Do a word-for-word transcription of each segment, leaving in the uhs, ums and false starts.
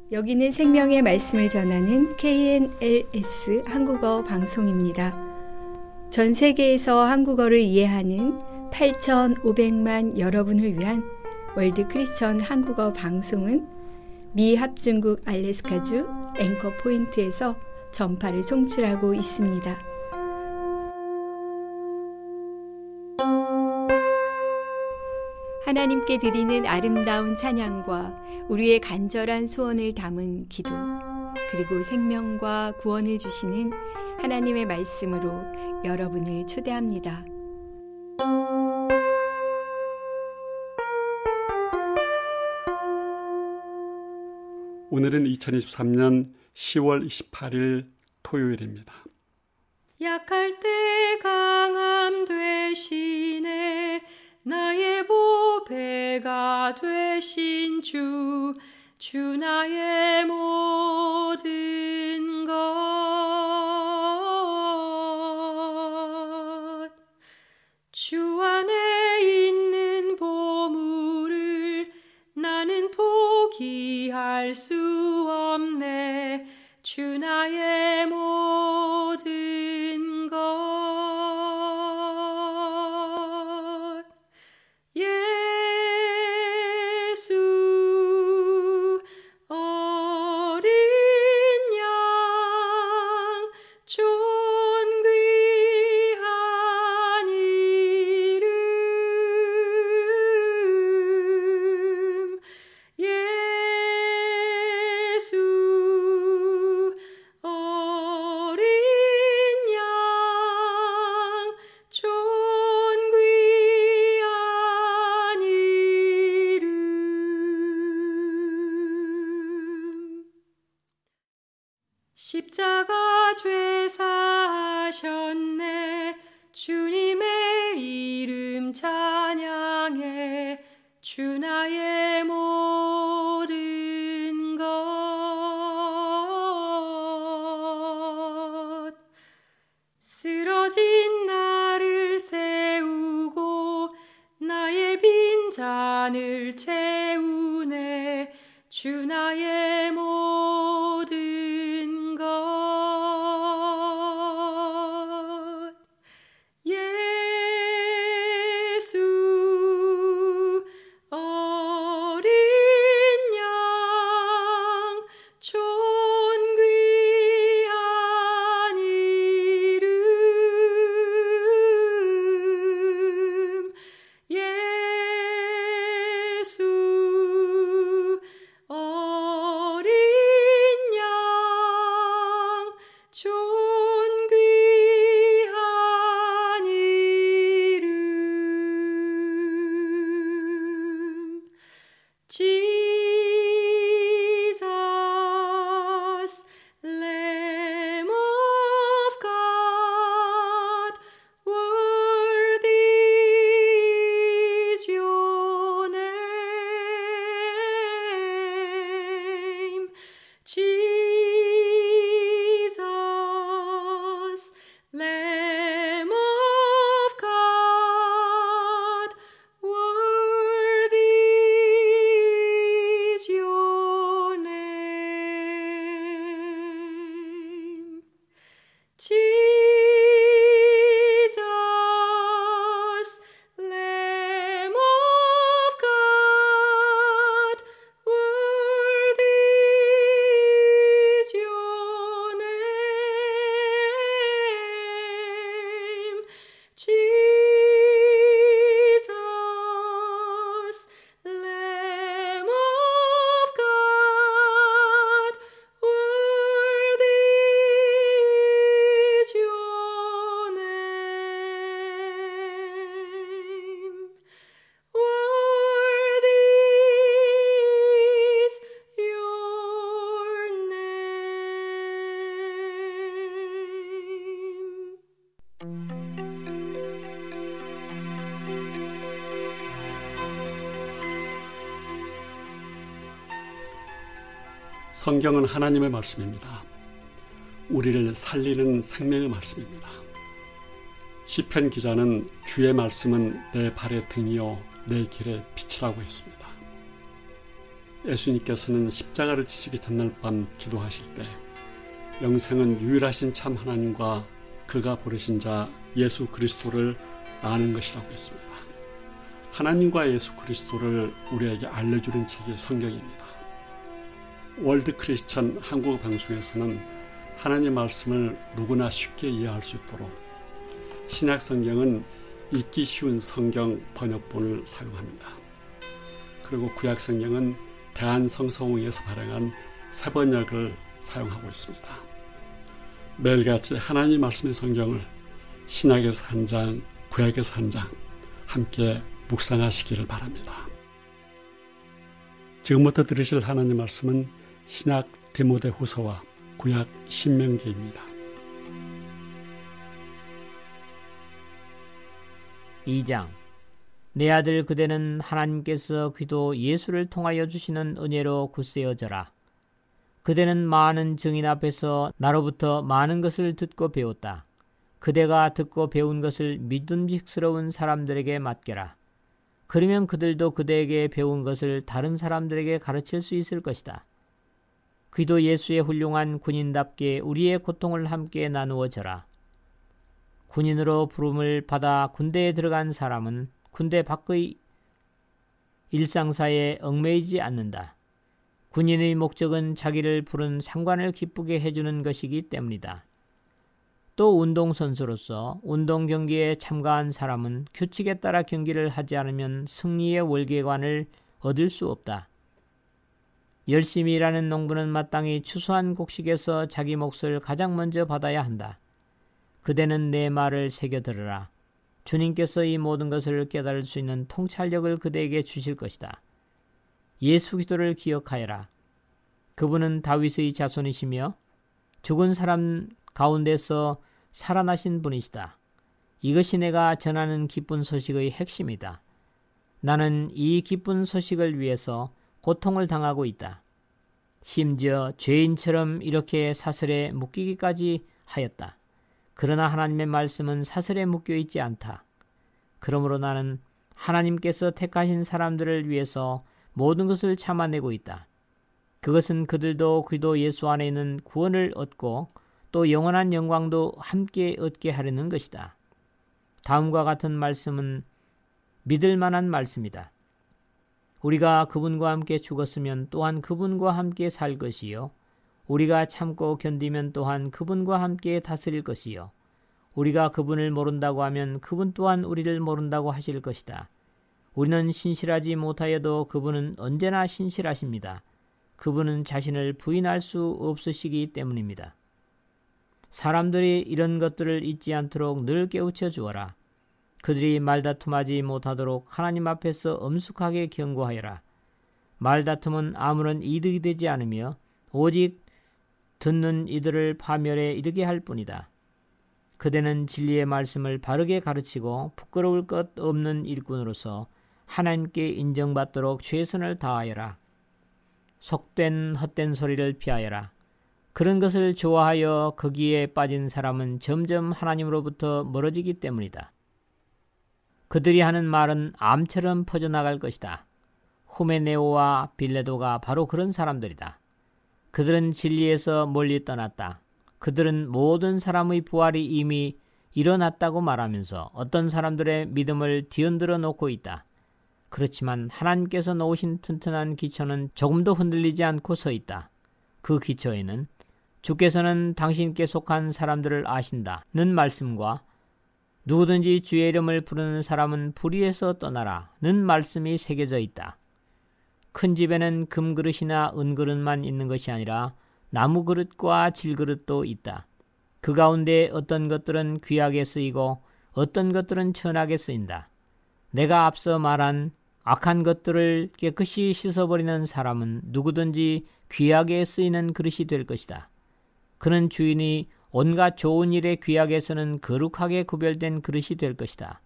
여기는 생명의 말씀을 전하는 케이엔엘에스 한국어 방송입니다. 전 세계에서 한국어를 이해하는 팔천오백만 여러분을 위한 월드 크리스천 한국어 방송은 미 합중국 알래스카주 앵커 포인트에서 전파를 송출하고 있습니다. 하나님께 드리는 아름다운 찬양과 우리의 간절한 소원을 담은 기도, 그리고 생명과 구원을 주시는 하나님의 말씀으로 여러분을 초대합니다. 오늘은 이천이십삼 년 시월 이십팔일 토요일입니다. 약할 때 강함 되시네 나의 보배가 되신 주, 주 나의 모든 것. 주 안에 있는 보물을 나는 포기할 수 없네. 주 나의 모든 것. 예수 어린 양 존귀한 이름. 예수 어린 양 존귀한 이름. 십자가 죄사하셨네. 주님의 이름 찬양해. 주 나의 모든 것. 쓰러진 나를 세우고 나의 빈잔을 채우네. 주 나의 모든 것. 예수 어린 양 존귀한 이름. 예수 어린 양 존귀한 이름. Jesus, Lamb of God, worthy is your name. Jesus, Lamb of God, worthy is your name. Jesus, Lamb of God, worthy is your name. Jesus, Lamb of God, worthy is your name. Worthy is your name. 성경은 하나님의 말씀입니다. 우리를 살리는 생명의 말씀입니다. 시편 기자는 주의 말씀은 내 발의 등이요 내 길의 빛이라고 했습니다. 예수님께서는 십자가를 지시기 전날 밤 기도하실 때 영생은 유일하신 참 하나님과 그가 부르신 자 예수 그리스도를 아는 것이라고 했습니다. 하나님과 예수 그리스도를 우리에게 알려주는 책이 성경입니다. 월드 크리스천 한국 방송에서는 하나님 말씀을 누구나 쉽게 이해할 수 있도록 신약 성경은 읽기 쉬운 성경 번역본을 사용합니다. 그리고 구약 성경은 대한성서공회에서 발행한 새 번역을 사용하고 있습니다. 매일같이 하나님 말씀의 성경을 신약에서 한 장, 구약에서 한 장 함께 묵상하시기를 바랍니다. 지금부터 들으실 하나님 말씀은 신약 디모데후서와 구약 신명기입니다. 이 장. 내 아들 그대는 하나님께서 그도 예수를 통하여 주시는 은혜로 굳세어져라. 그대는 많은 증인 앞에서 나로부터 많은 것을 듣고 배웠다. 그대가 듣고 배운 것을 믿음직스러운 사람들에게 맡겨라. 그러면 그들도 그대에게 배운 것을 다른 사람들에게 가르칠 수 있을 것이다. 그도 예수의 훌륭한 군인답게 우리의 고통을 함께 나누어져라. 군인으로 부름을 받아 군대에 들어간 사람은 군대 밖의 일상사에 얽매이지 않는다. 군인의 목적은 자기를 부른 상관을 기쁘게 해주는 것이기 때문이다. 또 운동선수로서 운동 경기에 참가한 사람은 규칙에 따라 경기를 하지 않으면 승리의 월계관을 얻을 수 없다. 열심히 일하는 농부는 마땅히 추수한 곡식에서 자기 몫을 가장 먼저 받아야 한다. 그대는 내 말을 새겨 들으라. 주님께서 이 모든 것을 깨달을 수 있는 통찰력을 그대에게 주실 것이다. 예수 그리스도를 기억하여라. 그분은 다윗의 자손이시며 죽은 사람 가운데서 살아나신 분이시다. 이것이 내가 전하는 기쁜 소식의 핵심이다. 나는 이 기쁜 소식을 위해서 고통을 당하고 있다. 심지어 죄인처럼 이렇게 사슬에 묶이기까지 하였다. 그러나 하나님의 말씀은 사슬에 묶여 있지 않다. 그러므로 나는 하나님께서 택하신 사람들을 위해서 모든 것을 참아내고 있다. 그것은 그들도 그리스도 예수 안에 있는 구원을 얻고 또 영원한 영광도 함께 얻게 하려는 것이다. 다음과 같은 말씀은 믿을 만한 말씀이다. 우리가 그분과 함께 죽었으면 또한 그분과 함께 살 것이요. 우리가 참고 견디면 또한 그분과 함께 다스릴 것이요. 우리가 그분을 모른다고 하면 그분 또한 우리를 모른다고 하실 것이다. 우리는 신실하지 못하여도 그분은 언제나 신실하십니다. 그분은 자신을 부인할 수 없으시기 때문입니다. 사람들이 이런 것들을 잊지 않도록 늘 깨우쳐 주어라. 그들이 말다툼하지 못하도록 하나님 앞에서 엄숙하게 경고하여라. 말다툼은 아무런 이득이 되지 않으며 오직 듣는 이들을 파멸에 이르게 할 뿐이다. 그대는 진리의 말씀을 바르게 가르치고 부끄러울 것 없는 일꾼으로서 하나님께 인정받도록 최선을 다하여라. 속된 헛된 소리를 피하여라. 그런 것을 좋아하여 거기에 빠진 사람은 점점 하나님으로부터 멀어지기 때문이다. 그들이 하는 말은 암처럼 퍼져나갈 것이다. 후메네오와 빌레도가 바로 그런 사람들이다. 그들은 진리에서 멀리 떠났다. 그들은 모든 사람의 부활이 이미 일어났다고 말하면서 어떤 사람들의 믿음을 뒤흔들어 놓고 있다. 그렇지만 하나님께서 놓으신 튼튼한 기초는 조금도 흔들리지 않고 서 있다. 그 기초에는 주께서는 당신께 속한 사람들을 아신다는 말씀과 누구든지 주의 이름을 부르는 사람은 불의에서 떠나라는 말씀이 새겨져 있다. 큰 집에는 금그릇이나 은그릇만 있는 것이 아니라 나무그릇과 질그릇도 있다. 그 가운데 어떤 것들은 귀하게 쓰이고 어떤 것들은 천하게 쓰인다. 내가 앞서 말한 악한 것들을 깨끗이 씻어버리는 사람은 누구든지 귀하게 쓰이는 그릇이 될 것이다. 그는 주인이 온갖 좋은 일에 귀하게 쓰는 거룩하게 구별된 그릇이 될 것이다.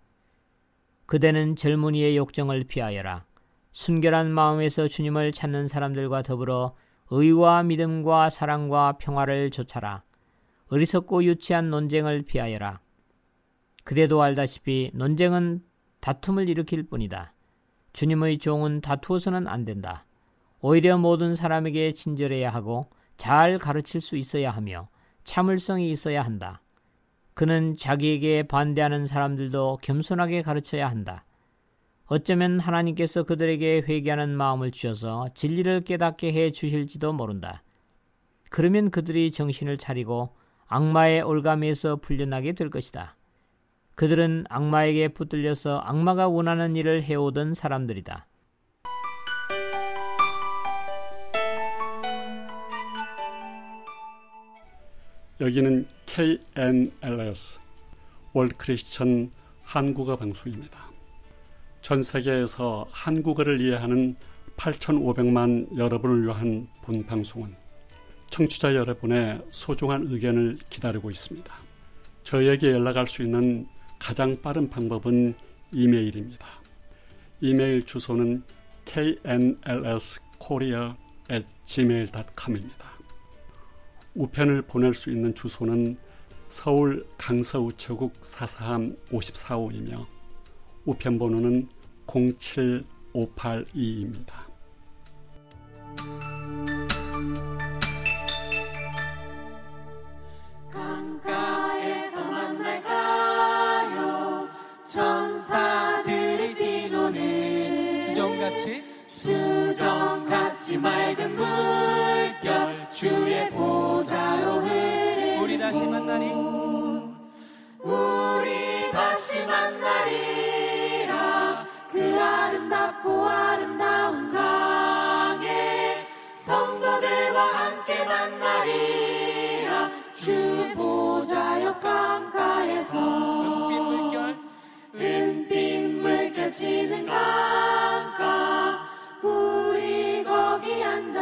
그대는 젊은이의 욕정을 피하여라. 순결한 마음에서 주님을 찾는 사람들과 더불어 의와 믿음과 사랑과 평화를 좇아라. 어리석고 유치한 논쟁을 피하여라. 그대도 알다시피 논쟁은 다툼을 일으킬 뿐이다. 주님의 종은 다투어서는 안 된다. 오히려 모든 사람에게 친절해야 하고 잘 가르칠 수 있어야 하며 참을성이 있어야 한다. 그는 자기에게 반대하는 사람들도 겸손하게 가르쳐야 한다. 어쩌면 하나님께서 그들에게 회개하는 마음을 주셔서 진리를 깨닫게 해 주실지도 모른다. 그러면 그들이 정신을 차리고 악마의 올가미에서 풀려나게 될 것이다. 그들은 악마에게 붙들려서 악마가 원하는 일을 해오던 사람들이다. 여기는 케이엔엘에스 월드 크리스천 한국어 방송입니다. 전 세계에서 한국어를 이해하는 팔천오백만 여러분을 위한 본 방송은 청취자 여러분의 소중한 의견을 기다리고 있습니다. 저에게 연락할 수 있는 가장 빠른 방법은 이메일입니다. 이메일 주소는 케이엔엘에스코리아 앳 지메일 닷컴입니다. 우편을 보낼 수 있는 주소는 서울 강서우체국 사사함 오십사호이며 우편번호는 공칠오팔이입니다. 강가에서 만날까요? 천사들의 비노는 수정같이 수정같이 맑은 물결 주의 보좌로 흐르는 우리 다시 만나리 우리 다시 만나리라. 그 아름답고 아름다운 강에 성도들과 함께 만나리라. 주 보좌 옆 강가에서 은빛 물결 은빛 물결 치는 강가 우리 거기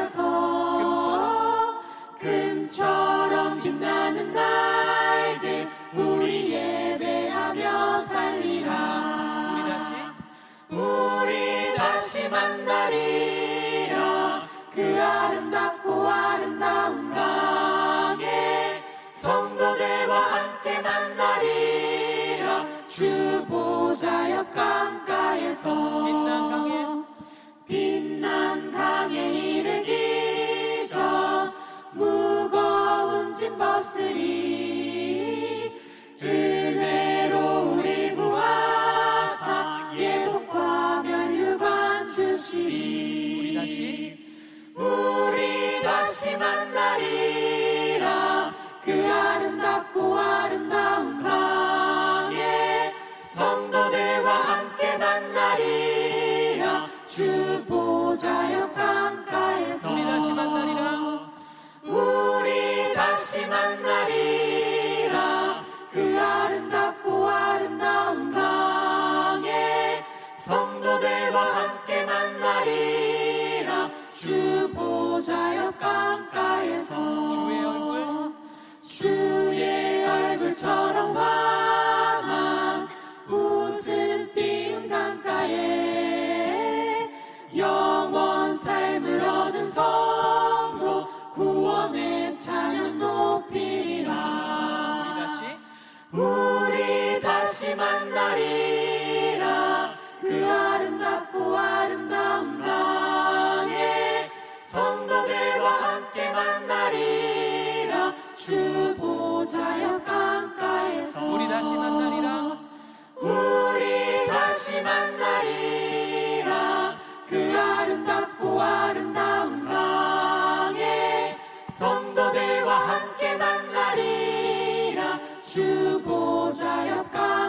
앉아서 금처럼 빛나는 날들 우리 예배하며 살리라. 우리 다시 우리 다시 만나리라. 그 아름답고 아름다운 강에 성도들과 함께 만나리라. 주 보좌 옆 강가에서 빛난 강에 빛난 강에 이르기 전 무거운 짐 벗으리. 은혜로 우리 구하사 예복과 면류관 주시리. 우리 다시 우리 다시 만나리라. 그 아름답고 아름다운 강에 성도들과 함께 만나리라. 주 보좌 옆 강가에서 우리 다시 만나리라. 우리 다시 만나리라. 그 아름답고 아름다운 강에 성도들과 함께 만나리라. 주 보좌 옆 강가에서 주의 얼굴 주의 얼굴처럼 환한 웃음 띄운 강가에 영원 삶을 얻은 성도 구원의 찬양 높이리라. 우리 다시 우리 다시 만나리라. 그 아름답고 아름다운 강에 성도들과 함께 만나리라. 주 보좌 옆 강가에서 우리 다시 만나리라. 우리 다시 만나리라. 그 아름답고 아름다운 강에 성도들과 함께 만나리라. 주 보좌 옆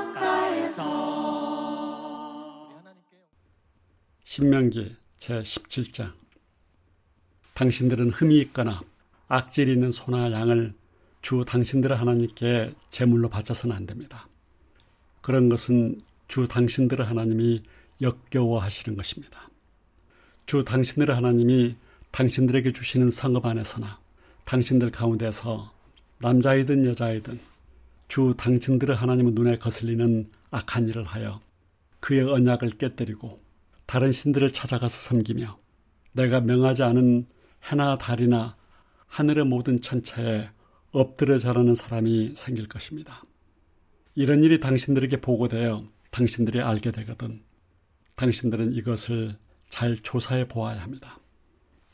강가에서. 신명기 제십칠장 당신들은 흠이 있거나 악질이 있는 소나 양을 주 당신들의 하나님께 제물로 바쳐서는 안 됩니다. 그런 것은 주 당신들의 하나님이 역겨워하시는 것입니다. 주 당신들의 하나님이 당신들에게 주시는 성읍 안에서나 당신들 가운데서 남자이든 여자이든 주 당신들의 하나님의 눈에 거슬리는 악한 일을 하여 그의 언약을 깨뜨리고 다른 신들을 찾아가서 섬기며 내가 명하지 않은 해나 달이나 하늘의 모든 천체에 엎드려 절하는 사람이 생길 것입니다. 이런 일이 당신들에게 보고되어 당신들이 알게 되거든 당신들은 이것을 잘 조사해 보아야 합니다.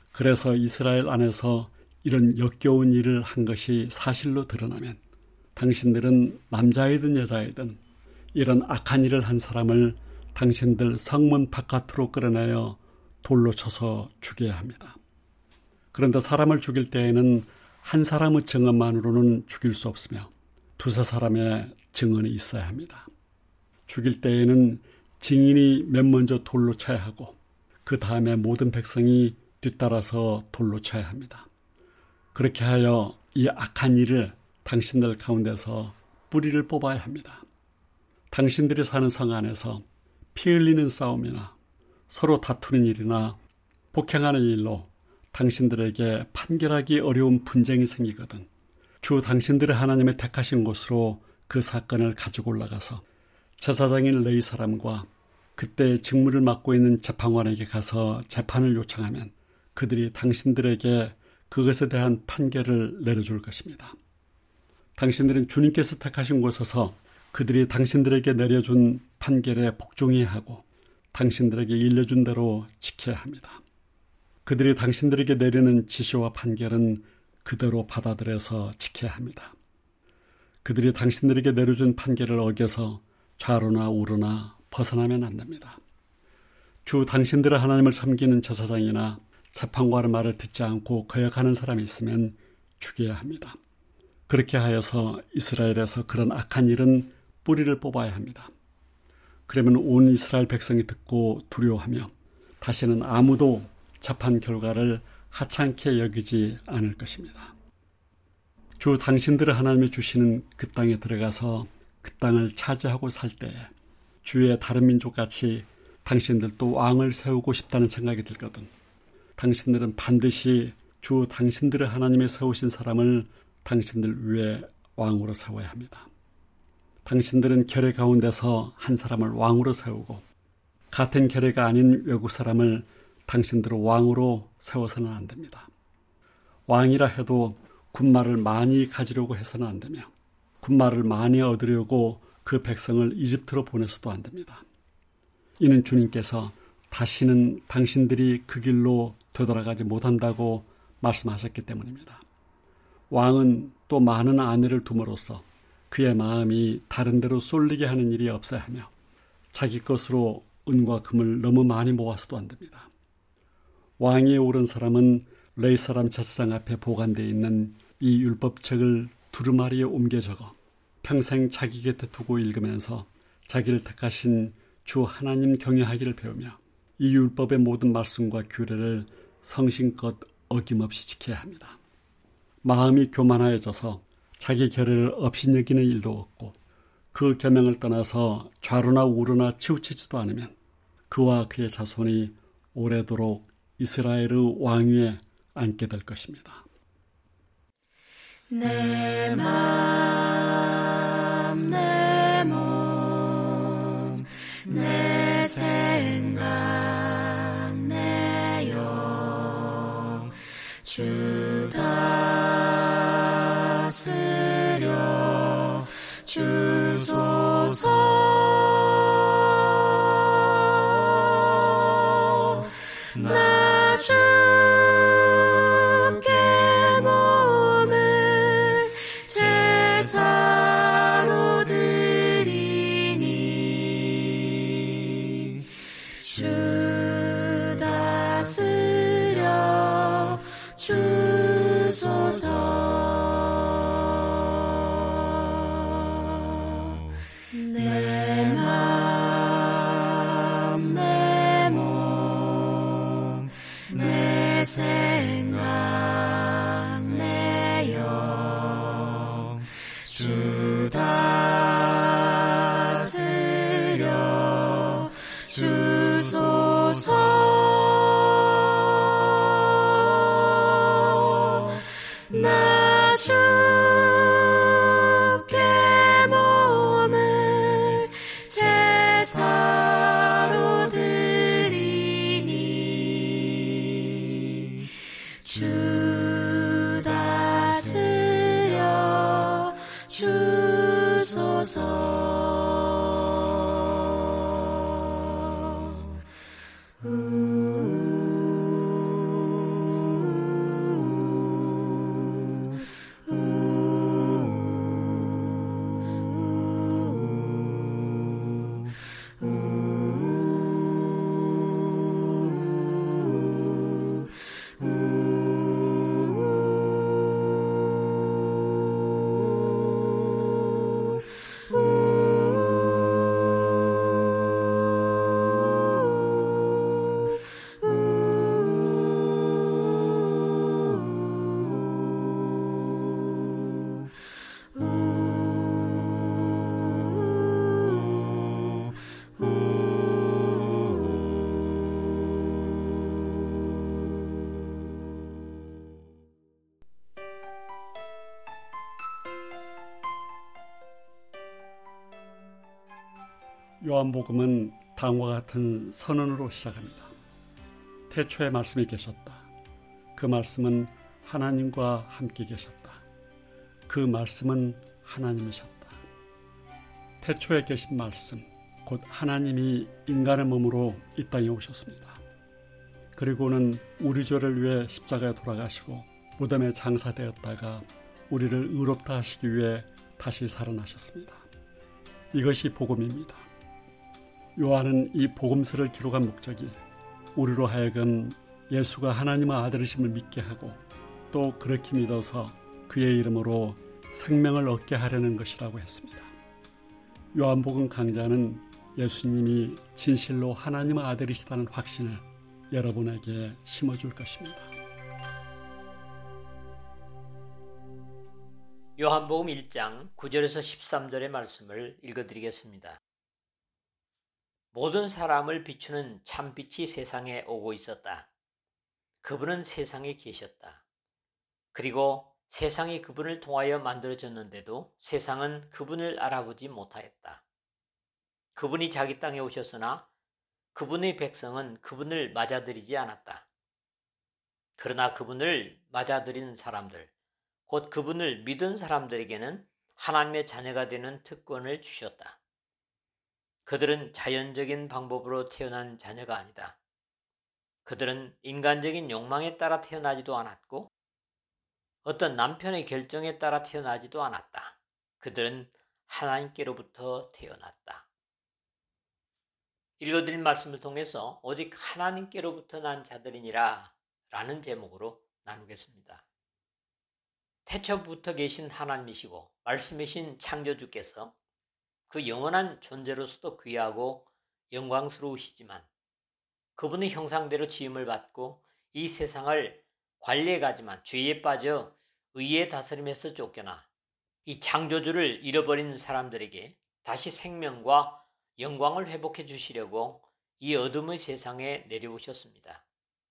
그래서 이스라엘 안에서 이런 역겨운 일을 한 것이 사실로 드러나면 당신들은 남자이든 여자이든 이런 악한 일을 한 사람을 당신들 성문 바깥으로 끌어내어 돌로 쳐서 죽여야 합니다. 그런데 사람을 죽일 때에는 한 사람의 증언만으로는 죽일 수 없으며 두세 사람의 증언이 있어야 합니다. 죽일 때에는 증인이 맨 먼저 돌로 쳐야 하고 그 다음에 모든 백성이 뒤따라서 돌로 쳐야 합니다. 그렇게 하여 이 악한 일을 당신들 가운데서 뿌리를 뽑아야 합니다. 당신들이 사는 성 안에서 피 흘리는 싸움이나 서로 다투는 일이나 폭행하는 일로 당신들에게 판결하기 어려운 분쟁이 생기거든 주 당신들의 하나님의 택하신 곳으로 그 사건을 가지고 올라가서 제사장인 레위 사람과 그때 직무를 맡고 있는 재판관에게 가서 재판을 요청하면 그들이 당신들에게 그것에 대한 판결을 내려줄 것입니다. 당신들은 주님께서 택하신 곳에서 그들이 당신들에게 내려준 판결에 복종해야 하고 당신들에게 일러준 대로 지켜야 합니다. 그들이 당신들에게 내리는 지시와 판결은 그대로 받아들여서 지켜야 합니다. 그들이 당신들에게 내려준 판결을 어겨서 좌로나 우로나 벗어나면 안 됩니다. 주 당신들의 하나님을 섬기는 제사장이나 재판관의 말을 듣지 않고 거역하는 사람이 있으면 죽여야 합니다. 그렇게 하여서 이스라엘에서 그런 악한 일은 뿌리를 뽑아야 합니다. 그러면 온 이스라엘 백성이 듣고 두려워하며 다시는 아무도 재판 결과를 하찮게 여기지 않을 것입니다. 주 당신들의 하나님이 주시는 그 땅에 들어가서 그 땅을 차지하고 살 때에 주의 다른 민족같이 당신들도 왕을 세우고 싶다는 생각이 들거든 당신들은 반드시 주 당신들의 하나님이 세우신 사람을 당신들 위에 왕으로 세워야 합니다. 당신들은 결의 가운데서 한 사람을 왕으로 세우고 같은 결의가 아닌 외국 사람을 당신들은 왕으로 세워서는 안 됩니다. 왕이라 해도 군말을 많이 가지려고 해서는 안 되며 군말을 많이 얻으려고 그 백성을 이집트로 보내서도 안 됩니다. 이는 주님께서 다시는 당신들이 그 길로 되돌아가지 못한다고 말씀하셨기 때문입니다. 왕은 또 많은 아내를 둠으로써 그의 마음이 다른 데로 쏠리게 하는 일이 없어야 하며 자기 것으로 은과 금을 너무 많이 모아서도 안 됩니다. 왕위에 오른 사람은 레위 사람 제사장 앞에 보관되어 있는 이 율법책을 두루마리에 옮겨 적어 평생 자기 곁에 두고 읽으면서 자기를 택하신 주 하나님 경외하기를 배우며 이 율법의 모든 말씀과 규례를 성심껏 어김없이 지켜야 합니다. 마음이 교만하여져서 자기 결의를 업신여기는 일도 없고 그 계명을 떠나서 좌로나 우로나 치우치지도 않으면 그와 그의 자손이 오래도록 이스라엘의 왕위에 앉게 될 것입니다. 내 맘, 내 몸, 내 생각, 내 영, 주 다스려 주소서. 나 주께 몸을 제사로 드리니 주 다스려 주소서. 내 맘, 내 몸, 내 생각, 내 영, 주 다스려 주소서. 나 주께 몸을 제사로 드리니 주 다스려 주 요한복음은 다음과 같은 선언으로 시작합니다. 태초에 말씀이 계셨다. 그 말씀은 하나님과 함께 계셨다. 그 말씀은 하나님이셨다. 태초에 계신 말씀, 곧 하나님이 인간의 몸으로 이 땅에 오셨습니다. 그리고는 우리 죄를 위해 십자가에 돌아가시고 무덤에 장사되었다가 우리를 의롭다 하시기 위해 다시 살아나셨습니다. 이것이 복음입니다. 요한은 이 복음서를 기록한 목적이 우리로 하여금 예수가 하나님의 아들이심을 믿게 하고 또 그렇게 믿어서 그의 이름으로 생명을 얻게 하려는 것이라고 했습니다. 요한복음 강자는 예수님이 진실로 하나님의 아들이시다는 확신을 여러분에게 심어줄 것입니다. 요한복음 일 장 구 절에서 십삼 절의 말씀을 읽어드리겠습니다. 모든 사람을 비추는 참빛이 세상에 오고 있었다. 그분은 세상에 계셨다. 그리고 세상이 그분을 통하여 만들어졌는데도 세상은 그분을 알아보지 못하였다. 그분이 자기 땅에 오셨으나 그분의 백성은 그분을 맞아들이지 않았다. 그러나 그분을 맞아들인 사람들, 곧 그분을 믿은 사람들에게는 하나님의 자녀가 되는 특권을 주셨다. 그들은 자연적인 방법으로 태어난 자녀가 아니다. 그들은 인간적인 욕망에 따라 태어나지도 않았고 어떤 남편의 결정에 따라 태어나지도 않았다. 그들은 하나님께로부터 태어났다. 읽어드린 말씀을 통해서 오직 하나님께로부터 난 자들이니라 라는 제목으로 나누겠습니다. 태초부터 계신 하나님이시고 말씀이신 창조주께서 그 영원한 존재로서도 귀하고 영광스러우시지만 그분의 형상대로 지음을 받고 이 세상을 관리해가지만 죄에 빠져 의의 다스림에서 쫓겨나 이 창조주를 잃어버린 사람들에게 다시 생명과 영광을 회복해 주시려고 이 어둠의 세상에 내려오셨습니다.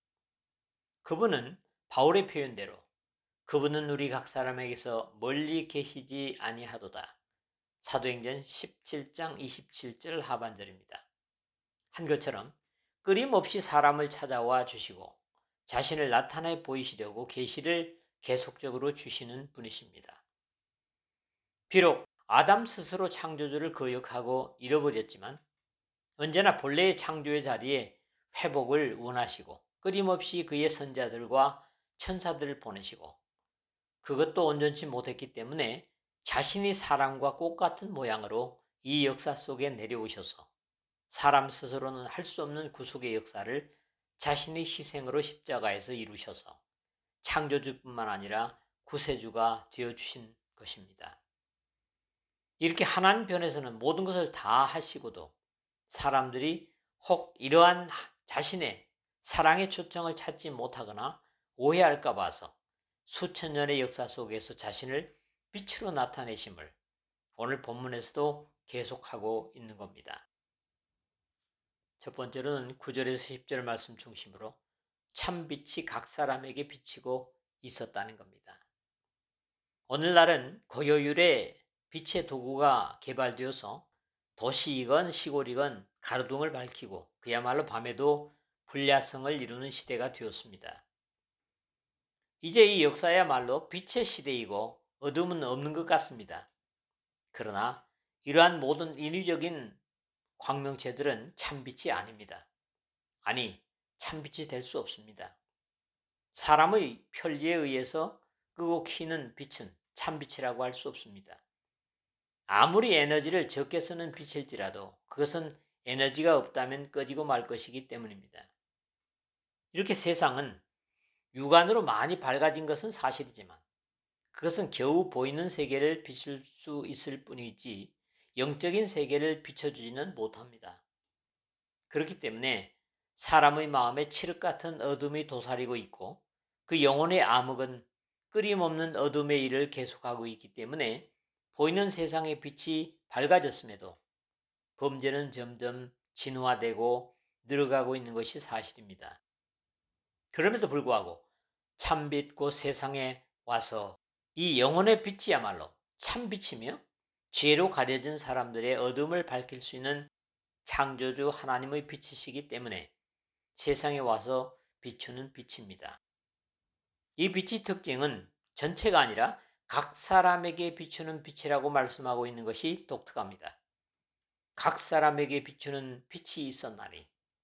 그분은 바울의 표현대로 그분은 우리 각 사람에게서 멀리 계시지 아니하도다. 사도행전 십칠 장 이십칠 절 하반절입니다. 한 것처럼 끊임없이 사람을 찾아와 주시고 자신을 나타내 보이시려고 계시를 계속적으로 주시는 분이십니다. 비록 아담 스스로 창조주를 거역하고 잃어버렸지만 언제나 본래의 창조의 자리에 회복을 원하시고 끊임없이 그의 선자들과 천사들을 보내시고 그것도 온전치 못했기 때문에 자신이 사람과 꽃 같은 모양으로 이 역사 속에 내려오셔서 사람 스스로는 할 수 없는 구속의 역사를 자신의 희생으로 십자가에서 이루셔서 창조주뿐만 아니라 구세주가 되어주신 것입니다. 이렇게 하나님 편에서는 모든 것을 다 하시고도 사람들이 혹 이러한 자신의 사랑의 초청을 찾지 못하거나 오해할까 봐서 수천 년의 역사 속에서 자신을 빛으로 나타내심을 오늘 본문에서도 계속하고 있는 겁니다. 첫 번째로는 구 절에서 십 절 말씀 중심으로 참빛이 각 사람에게 비치고 있었다는 겁니다. 오늘날은 고효율의 빛의 도구가 개발되어서 도시이건 시골이건 가로등을 밝히고 그야말로 밤에도 불야성을 이루는 시대가 되었습니다. 이제 이 역사야말로 빛의 시대이고 어둠은 없는 것 같습니다. 그러나 이러한 모든 인위적인 광명체들은 참빛이 아닙니다. 아니, 참빛이 될 수 없습니다. 사람의 편리에 의해서 끄고 켜는 빛은 참빛이라고 할 수 없습니다. 아무리 에너지를 적게 쓰는 빛일지라도 그것은 에너지가 없다면 꺼지고 말 것이기 때문입니다. 이렇게 세상은 육안으로 많이 밝아진 것은 사실이지만 그것은 겨우 보이는 세계를 비출 수 있을 뿐이지 영적인 세계를 비춰주지는 못합니다. 그렇기 때문에 사람의 마음에 칠흑 같은 어둠이 도사리고 있고 그 영혼의 암흑은 끊임없는 어둠의 일을 계속하고 있기 때문에 보이는 세상의 빛이 밝아졌음에도 범죄는 점점 진화되고 늘어가고 있는 것이 사실입니다. 그럼에도 불구하고 참빛 곧 세상에 와서 이 영혼의 빛이야말로 참빛이며 죄로 가려진 사람들의 어둠을 밝힐 수 있는 창조주 하나님의 빛이시기 때문에 세상에 와서 비추는 빛입니다. 이 빛의 특징은 전체가 아니라 각 사람에게 비추는 빛이라고 말씀하고 있는 것이 독특합니다. 각 사람에게 비추는 빛이 있었나니.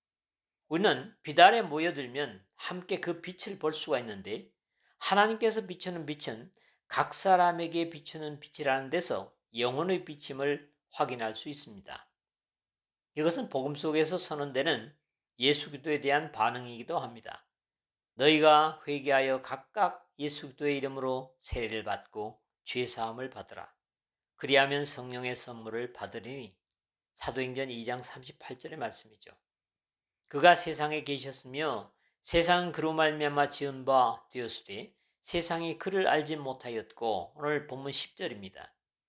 우리는 빛 아래 모여들면 함께 그 빛을 볼 수가 있는데 하나님께서 비추는 빛은 각 사람에게 비추는 빛이라는 데서 영혼의 비침을 확인할 수 있습니다. 이것은 복음 속에서 선언되는 예수 그리스도에 대한 반응이기도 합니다. 너희가 회개하여 각각 예수 그리스도의 이름으로 세례를 받고 죄 사함을 받으라. 그리하면 성령의 선물을 받으리니. 사도행전 이 장 삼십팔 절의 말씀이죠. 그가 세상에 계셨으며 세상은 그로 말미암아 지은 바 되었으되 세상이 그를 알지 못하였고, 오늘 본문 십 절입니다.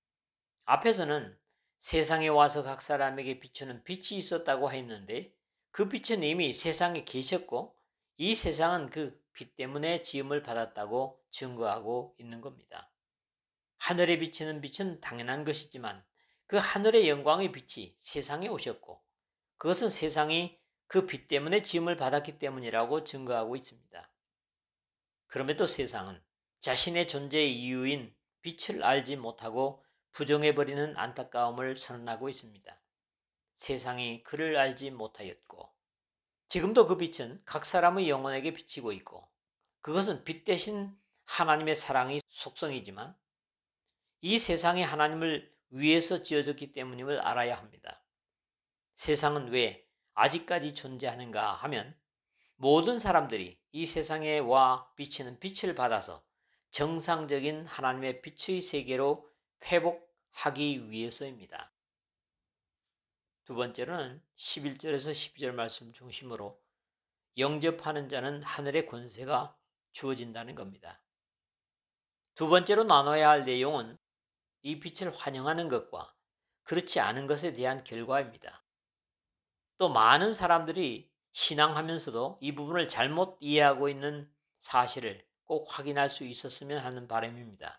앞에서는 세상에 와서 각 사람에게 비추는 빛이 있었다고 했는데 그 빛은 이미 세상에 계셨고 이 세상은 그 빛 때문에 지음을 받았다고 증거하고 있는 겁니다. 하늘에 비치는 빛은 당연한 것이지만 그 하늘의 영광의 빛이 세상에 오셨고 그것은 세상이 그 빛 때문에 지음을 받았기 때문이라고 증거하고 있습니다. 그럼에도 세상은 자신의 존재의 이유인 빛을 알지 못하고 부정해버리는 안타까움을 선언하고 있습니다. 세상이 그를 알지 못하였고 지금도 그 빛은 각 사람의 영혼에게 비치고 있고 그것은 빛 대신 하나님의 사랑의 속성이지만 이 세상이 하나님을 위해서 지어졌기 때문임을 알아야 합니다. 세상은 왜 아직까지 존재하는가 하면 모든 사람들이 이 세상에 와 비치는 빛을 받아서 정상적인 하나님의 빛의 세계로 회복하기 위해서입니다. 두 번째로는 십일 절에서 십이 절 말씀 중심으로 영접하는 자는 하늘의 권세가 주어진다는 겁니다. 두 번째로 나눠야 할 내용은 이 빛을 환영하는 것과 그렇지 않은 것에 대한 결과입니다. 또 많은 사람들이 신앙하면서도 이 부분을 잘못 이해하고 있는 사실을 꼭 확인할 수 있었으면 하는 바람입니다.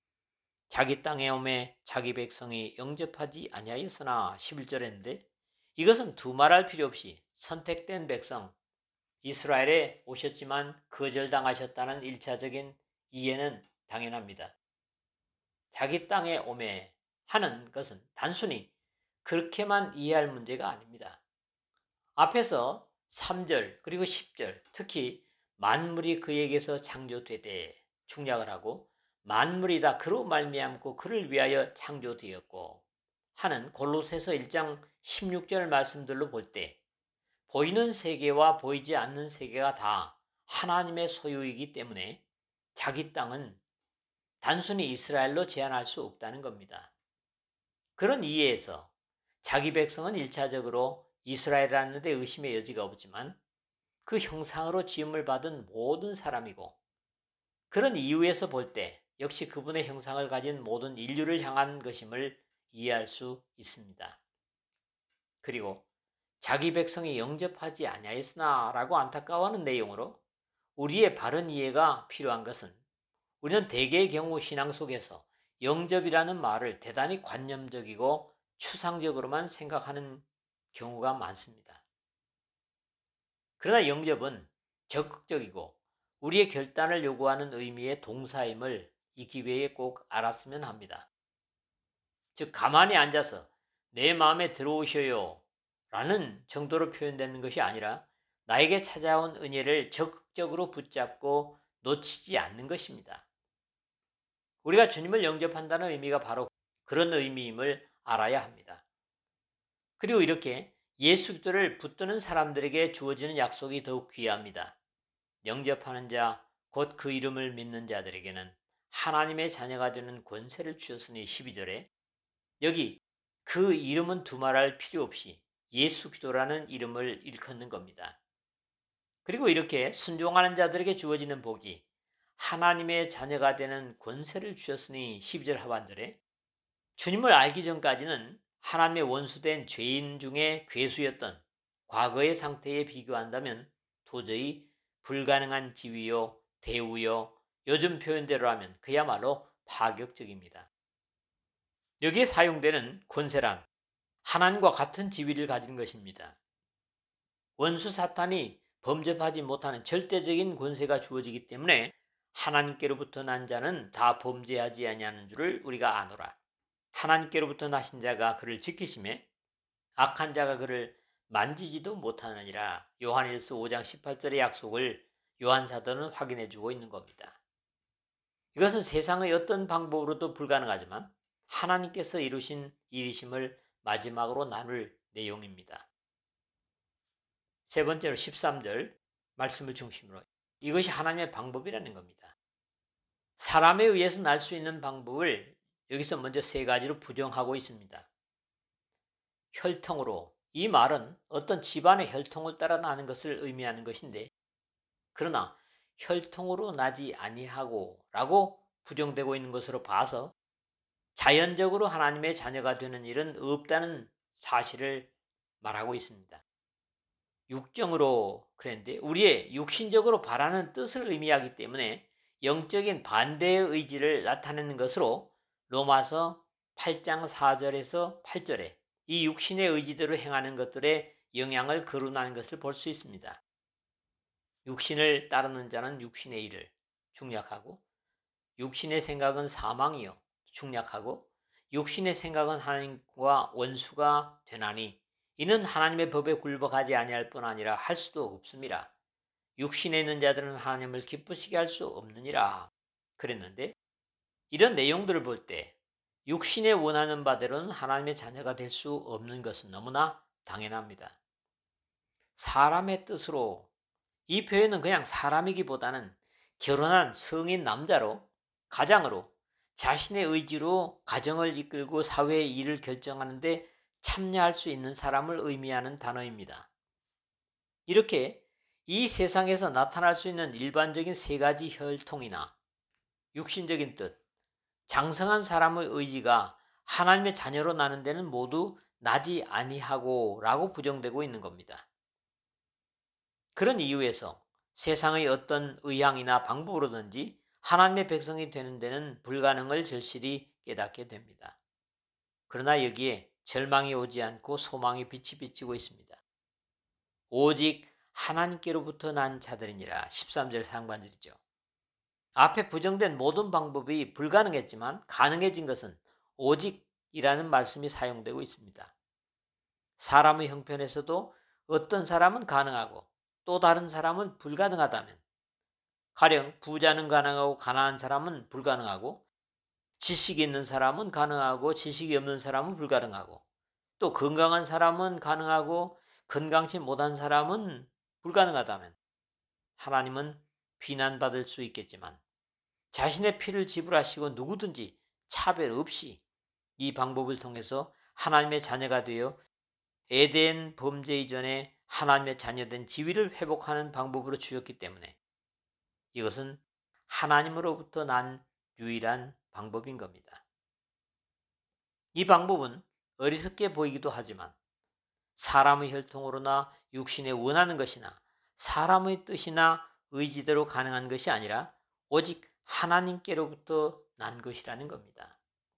자기 땅에 오매 자기 백성이 영접하지 아니하였으나 십일 절에 했는데 이것은 두말할 필요 없이 선택된 백성 이스라엘에 오셨지만 거절당하셨다는 일차적인 이해는 당연합니다. 자기 땅에 오매 하는 것은 단순히 그렇게만 이해할 문제가 아닙니다. 앞에서 삼 절 그리고 십 절 특히 만물이 그에게서 창조되되 중략을 하고 만물이 다 그로 말미암고 그를 위하여 창조되었고 하는 골로새서 일 장 십육 절 말씀들로 볼 때 보이는 세계와 보이지 않는 세계가 다 하나님의 소유이기 때문에 자기 땅은 단순히 이스라엘로 제한할 수 없다는 겁니다. 그런 이해에서 자기 백성은 일차적으로 이스라엘이라는 데 의심의 여지가 없지만 그 형상으로 지음을 받은 모든 사람이고 그런 이유에서 볼 때 역시 그분의 형상을 가진 모든 인류를 향한 것임을 이해할 수 있습니다. 그리고 자기 백성이 영접하지 아니하였으나 라고 안타까워하는 내용으로 우리의 바른 이해가 필요한 것은 우리는 대개의 경우 신앙 속에서 영접이라는 말을 대단히 관념적이고 추상적으로만 생각하는 경우가 많습니다. 그러나 영접은 적극적이고 우리의 결단을 요구하는 의미의 동사임을 이 기회에 꼭 알았으면 합니다. 즉 가만히 앉아서 내 마음에 들어오셔요 라는 정도로 표현되는 것이 아니라 나에게 찾아온 은혜를 적극적으로 붙잡고 놓치지 않는 것입니다. 우리가 주님을 영접한다는 의미가 바로 그런 의미임을 알아야 합니다. 그리고 이렇게 예수 그리스도를 붙드는 사람들에게 주어지는 약속이 더욱 귀합니다. 영접하는 자, 곧 그 이름을 믿는 자들에게는 하나님의 자녀가 되는 권세를 주셨으니 십이 절에 여기 그 이름은 두말할 필요 없이 예수 그리스도라는 이름을 일컫는 겁니다. 그리고 이렇게 순종하는 자들에게 주어지는 복이 하나님의 자녀가 되는 권세를 주셨으니 십이 절 하반절에 주님을 알기 전까지는 하나님의 원수된 죄인 중에 괴수였던 과거의 상태에 비교한다면 도저히 불가능한 지위요, 대우요, 요즘 표현대로 하면 그야말로 파격적입니다. 여기에 사용되는 권세란 하나님과 같은 지위를 가진 것입니다. 원수 사탄이 범접하지 못하는 절대적인 권세가 주어지기 때문에 하나님께로부터 난 자는 다 범죄하지 아니하는 줄을 우리가 아노라. 하나님께로부터 나신 자가 그를 지키심에 악한 자가 그를 만지지도 못하느니라. 요한일서 오 장 십팔 절의 약속을 요한 사도는 확인해 주고 있는 겁니다. 이것은 세상의 어떤 방법으로도 불가능하지만 하나님께서 이루신 일이심을 마지막으로 나눌 내용입니다. 세 번째로 십삼 절 말씀을 중심으로 이것이 하나님의 방법이라는 겁니다. 사람에 의해서 날 수 있는 방법을 여기서 먼저 세 가지로 부정하고 있습니다. 혈통으로, 이 말은 어떤 집안의 혈통을 따라 나는 것을 의미하는 것인데, 그러나 혈통으로 나지 아니하고 라고 부정되고 있는 것으로 봐서 자연적으로 하나님의 자녀가 되는 일은 없다는 사실을 말하고 있습니다. 육정으로 그랬는데 우리의 육신적으로 바라는 뜻을 의미하기 때문에 영적인 반대의 의지를 나타내는 것으로 로마서 팔 장 사 절에서 팔 절에 이 육신의 의지대로 행하는 것들의 영향을 거론하는 것을 볼 수 있습니다. 육신을 따르는 자는 육신의 일을 중략하고, 육신의 생각은 사망이요 중략하고, 육신의 생각은 하나님과 원수가 되나니 이는 하나님의 법에 굴복하지 아니할 뿐 아니라 할 수도 없습니다. 육신에 있는 자들은 하나님을 기쁘시게 할 수 없느니라 그랬는데, 이런 내용들을 볼 때 육신에 원하는 바대로는 하나님의 자녀가 될 수 없는 것은 너무나 당연합니다. 사람의 뜻으로, 이 표현은 그냥 사람이기보다는 결혼한 성인 남자로, 가장으로 자신의 의지로 가정을 이끌고 사회의 일을 결정하는데 참여할 수 있는 사람을 의미하는 단어입니다. 이렇게 이 세상에서 나타날 수 있는 일반적인 세 가지 혈통이나 육신적인 뜻, 장성한 사람의 의지가 하나님의 자녀로 나는 데는 모두 나지 아니하고 라고 부정되고 있는 겁니다. 그런 이유에서 세상의 어떤 의향이나 방법으로든지 하나님의 백성이 되는 데는 불가능을 절실히 깨닫게 됩니다. 그러나 여기에 절망이 오지 않고 소망의 빛이 비치고 있습니다. 오직 하나님께로부터 난 자들이니라. 십삼 절 상반절이죠. 앞에 부정된 모든 방법이 불가능했지만 가능해진 것은 오직이라는 말씀이 사용되고 있습니다. 사람의 형편에서도 어떤 사람은 가능하고 또 다른 사람은 불가능하다면, 가령 부자는 가능하고 가난한 사람은 불가능하고, 지식이 있는 사람은 가능하고 지식이 없는 사람은 불가능하고, 또 건강한 사람은 가능하고 건강치 못한 사람은 불가능하다면 하나님은 비난받을 수 있겠지만 자신의 피를 지불하시고 누구든지 차별 없이 이 방법을 통해서 하나님의 자녀가 되어 에덴 범죄 이전에 하나님의 자녀된 지위를 회복하는 방법으로 주셨기 때문에 이것은 하나님으로부터 난 유일한 방법인 겁니다. 이 방법은 어리석게 보이기도 하지만 사람의 혈통으로나 육신에 원하는 것이나 사람의 뜻이나 의지대로 가능한 것이 아니라 오직 하나님께로부터 난 것이라는 겁니다.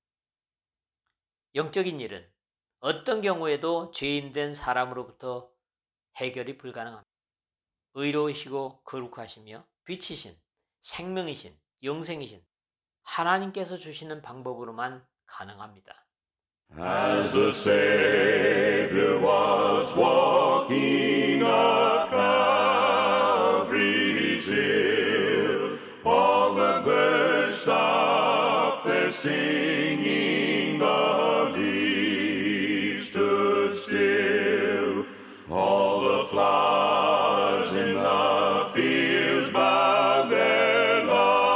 영적인 일은 어떤 경우에도 죄인된 사람으로부터 해결이 불가능합니다. 의로우시고 거룩하시며 빛이신, 생명이신, 영생이신 하나님께서 주시는 방법으로만 가능합니다. As the Savior was walking up Calvary's hill, all the birds stopped their singing, the leaves stood still, all the flowers in the fields bowed their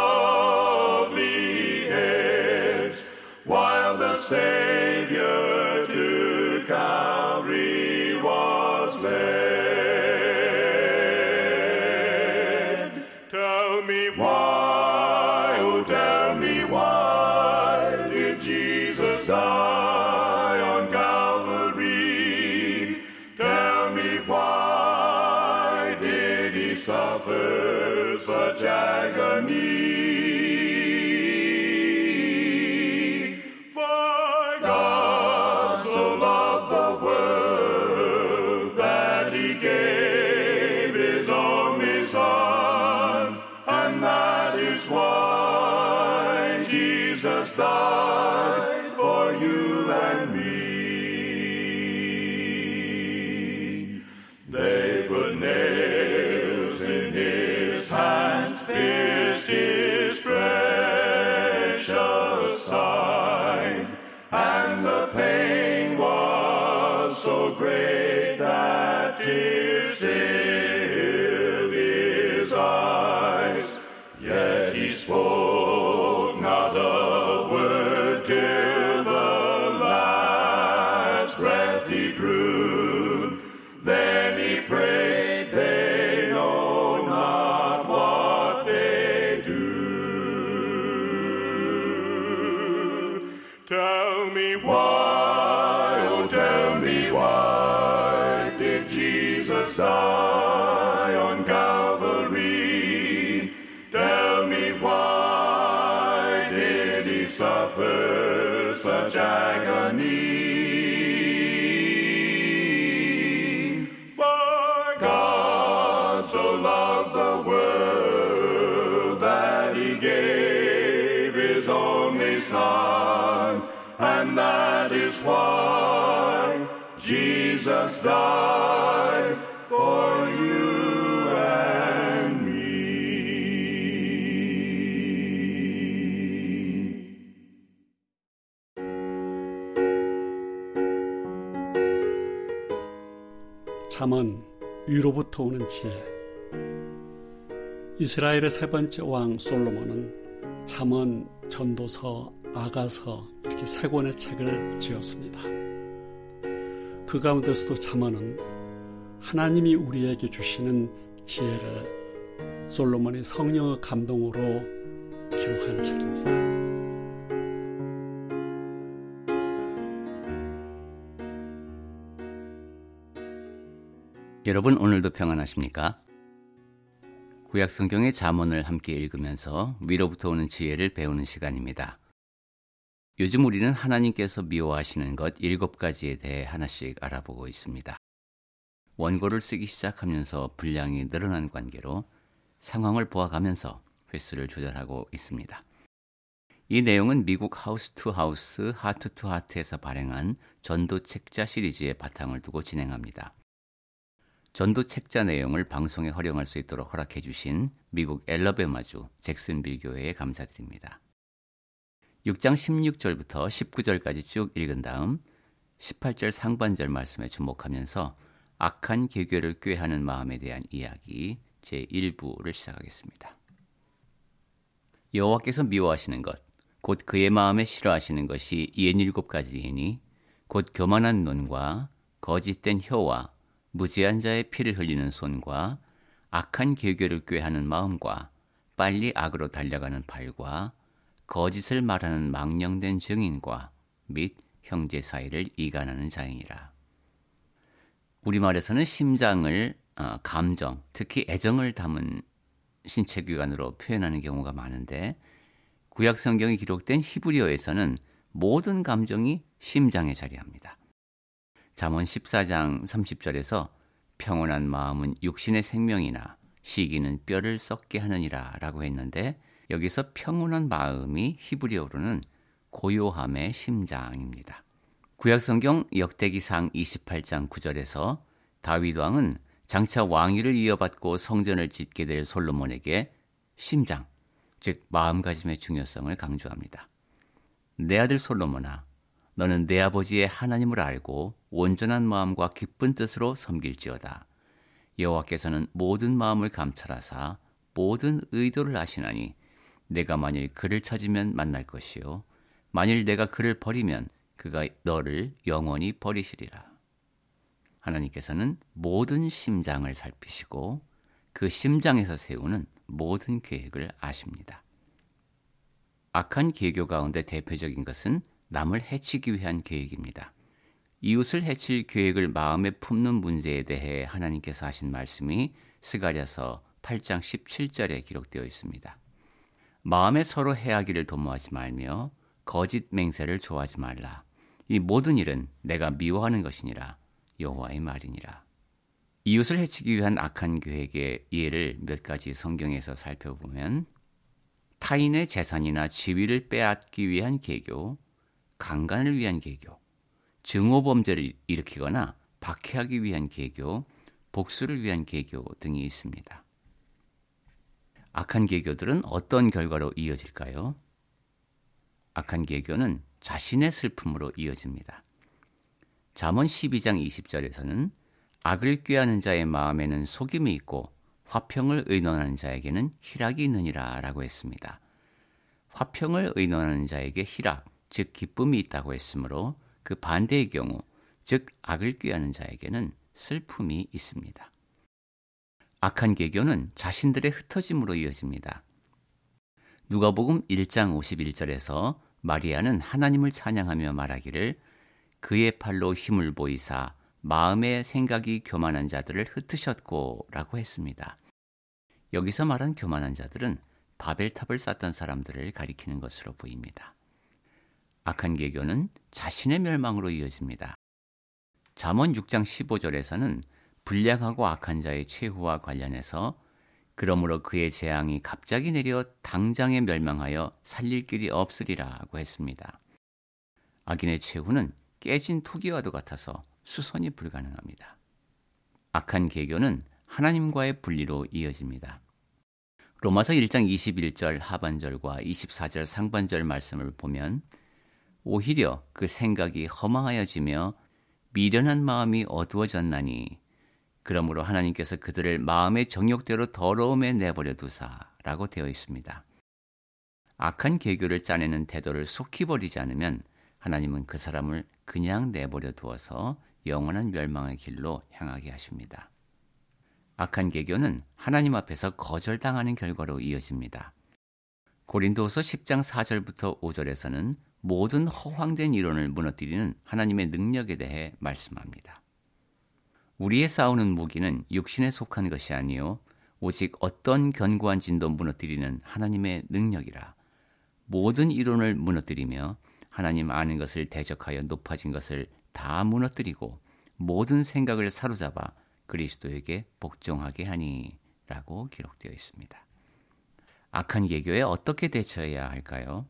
lovely heads, while the Savior Calvary was led. Tell me why, oh tell me why did Jesus die on Calvary? Tell me why did he suffer such agony? For God so loved the when Jesus died for you and me. They put nails in his hands, pierced his precious side, and the pain was so great that tears filled his eyes. Yet he spoke not a word till the last breath he drew. Then he prayed, they know not what they do. Tell me why, oh tell me why did Jesus die on Calvary? Tell me why did he suffer such agony? For God so loved the world that he gave his only Son, and that is why Jesus died for you and me. 잠언 위로부터 오는 지혜. 이스라엘의 세 번째 왕 솔로몬은 잠언, 전도서, 아가서 이렇게 세 권의 책을 지었습니다. 그 가운데서도 잠언은 하나님이 우리에게 주시는 지혜를 솔로몬이 성령의 감동으로 기록한 책입니다. 여러분 오늘도 평안하십니까? 구약성경의 잠언을 함께 읽으면서 위로부터 오는 지혜를 배우는 시간입니다. 요즘 우리는 하나님께서 미워하시는 것 일곱 가지에 대해 하나씩 알아보고 있습니다. 원고를 쓰기 시작하면서 분량이 늘어난 관계로 상황을 보아가면서 횟수를 조절하고 있습니다. 이 내용은 미국 하우스 투 하우스, 하트 투 하트에서 발행한 전도 책자 시리즈의 바탕을 두고 진행합니다. 전도 책자 내용을 방송에 활용할 수 있도록 허락해 주신 미국 엘러베마주 잭슨빌 교회에 감사드립니다. 육 장 십육 절부터 십구 절까지 쭉 읽은 다음 십팔 절 상반절 말씀에 주목하면서 악한 계교를 꾀하는 마음에 대한 이야기 제일 부를 시작하겠습니다. 여호와께서 미워하시는 것, 곧 그의 마음에 싫어하시는 것이 예닐곱 가지이니 곧 교만한 눈과 거짓된 혀와 무지한 자의 피를 흘리는 손과 악한 계교를 꾀하는 마음과 빨리 악으로 달려가는 발과 거짓을 말하는 망령된 증인과 및 형제 사이를 이간하는 자이니라. 우리말에서는 심장을, 어, 감정, 특히 애정을 담은 신체규관으로 표현하는 경우가 많은데 구약 성경에 기록된 히브리어에서는 모든 감정이 심장에 자리합니다. 잠언 십사 장 삼십 절에서 평온한 마음은 육신의 생명이나 시기는 뼈를 썩게 하느니라 라고 했는데 여기서 평온한 마음이 히브리어로는 고요함의 심장입니다. 구약성경 역대기상 이십팔 장 구 절에서 다윗 왕은 장차 왕위를 이어받고 성전을 짓게 될 솔로몬에게 심장, 즉 마음가짐의 중요성을 강조합니다. 내 아들 솔로몬아, 너는 내 아버지의 하나님을 알고 온전한 마음과 기쁜 뜻으로 섬길지어다. 여호와께서는 모든 마음을 감찰하사 모든 의도를 아시나니 내가 만일 그를 찾으면 만날 것이요 만일 내가 그를 버리면 그가 너를 영원히 버리시리라. 하나님께서는 모든 심장을 살피시고 그 심장에서 세우는 모든 계획을 아십니다. 악한 계교 가운데 대표적인 것은 남을 해치기 위한 계획입니다. 이웃을 해칠 계획을 마음에 품는 문제에 대해 하나님께서 하신 말씀이 스가랴서 팔 장 십칠 절에 기록되어 있습니다. 마음에 서로 해하기를 도모하지 말며 거짓 맹세를 좋아하지 말라. 이 모든 일은 내가 미워하는 것이니라. 여호와의 말이니라. 이웃을 해치기 위한 악한 계획의 예를 몇 가지 성경에서 살펴보면 타인의 재산이나 지위를 빼앗기 위한 계교, 강간을 위한 계교, 증오범죄를 일으키거나 박해하기 위한 계교, 복수를 위한 계교 등이 있습니다. 악한 계교들은 어떤 결과로 이어질까요? 악한 계교는 자신의 슬픔으로 이어집니다. 잠언 십이 장 이십 절에서는 악을 꾀하는 자의 마음에는 속임이 있고 화평을 의논하는 자에게는 희락이 있느니라 라고 했습니다. 화평을 의논하는 자에게 희락, 즉 기쁨이 있다고 했으므로 그 반대의 경우, 즉 악을 꾀하는 자에게는 슬픔이 있습니다. 악한 계교는 자신들의 흩어짐으로 이어집니다. 누가복음 일 장 오십일 절에서 마리아는 하나님을 찬양하며 말하기를 그의 팔로 힘을 보이사 마음의 생각이 교만한 자들을 흩으셨고 라고 했습니다. 여기서 말한 교만한 자들은 바벨탑을 쌓던 사람들을 가리키는 것으로 보입니다. 악한 계교는 자신의 멸망으로 이어집니다. 잠언 육 장 십오 절에서는 불량하고 악한 자의 최후와 관련해서 그러므로 그의 재앙이 갑자기 내려 당장에 멸망하여 살릴 길이 없으리라고 했습니다. 악인의 최후는 깨진 토기와도 같아서 수선이 불가능합니다. 악한 계교는 하나님과의 분리로 이어집니다. 로마서 일 장 이십일 절 하반절과 이십사 절 상반절 말씀을 보면 오히려 그 생각이 허망하여지며 미련한 마음이 어두워졌나니 그러므로 하나님께서 그들을 마음의 정욕대로 더러움에 내버려 두사라고 되어 있습니다. 악한 계교를 짜내는 태도를 속히 버리지 않으면 하나님은 그 사람을 그냥 내버려 두어서 영원한 멸망의 길로 향하게 하십니다. 악한 계교는 하나님 앞에서 거절당하는 결과로 이어집니다. 고린도후서 십 장 사 절부터 오 절에서는 모든 허황된 이론을 무너뜨리는 하나님의 능력에 대해 말씀합니다. 우리의 싸우는 무기는 육신에 속한 것이 아니요 오직 어떤 견고한 진도 무너뜨리는 하나님의 능력이라. 모든 이론을 무너뜨리며 하나님 아는 것을 대적하여 높아진 것을 다 무너뜨리고 모든 생각을 사로잡아 그리스도에게 복종하게 하니 라고 기록되어 있습니다. 악한 계교에 어떻게 대처해야 할까요?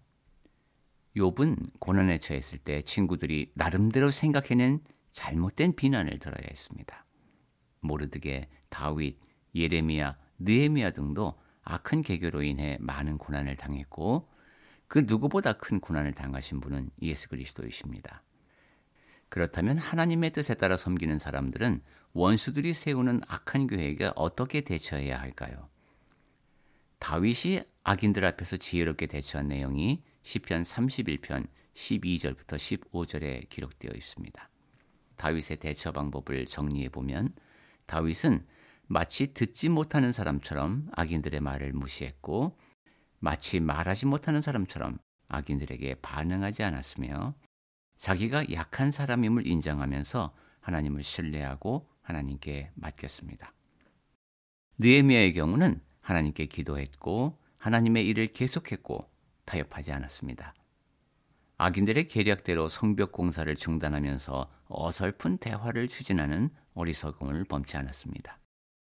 욥은 고난에 처했을 때 친구들이 나름대로 생각해낸 잘못된 비난을 들어야 했습니다. 모르드게, 다윗, 예레미야, 느헤미야 등도 악한 계교로 인해 많은 고난을 당했고 그 누구보다 큰 고난을 당하신 분은 예수 그리스도이십니다. 그렇다면 하나님의 뜻에 따라 섬기는 사람들은 원수들이 세우는 악한 계획에 어떻게 대처해야 할까요? 다윗이 악인들 앞에서 지혜롭게 대처한 내용이 시편 삼십일 편 십이 절부터 십오 절에 기록되어 있습니다. 다윗의 대처 방법을 정리해 보면 다윗은 마치 듣지 못하는 사람처럼 악인들의 말을 무시했고 마치 말하지 못하는 사람처럼 악인들에게 반응하지 않았으며 자기가 약한 사람임을 인정하면서 하나님을 신뢰하고 하나님께 맡겼습니다. 느헤미야의 경우는 하나님께 기도했고 하나님의 일을 계속했고 타협하지 않았습니다. 악인들의 계략대로 성벽 공사를 중단하면서 어설픈 대화를 추진하는 어리석음을 범치 않았습니다.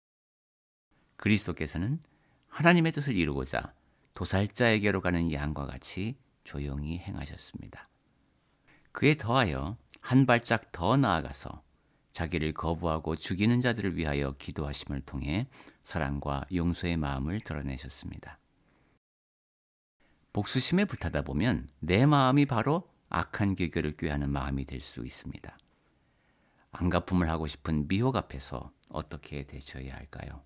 그리스도께서는 하나님의 뜻을 이루고자 도살자에게로 가는 양과 같이 조용히 행하셨습니다. 그에 더하여 한 발짝 더 나아가서 자기를 거부하고 죽이는 자들을 위하여 기도하심을 통해 사랑과 용서의 마음을 드러내셨습니다. 복수심에 불타다 보면 내 마음이 바로 악한 계교를 꾀하는 마음이 될 수 있습니다. 안갚음을 하고 싶은 미혹 앞에서 어떻게 대처해야 할까요?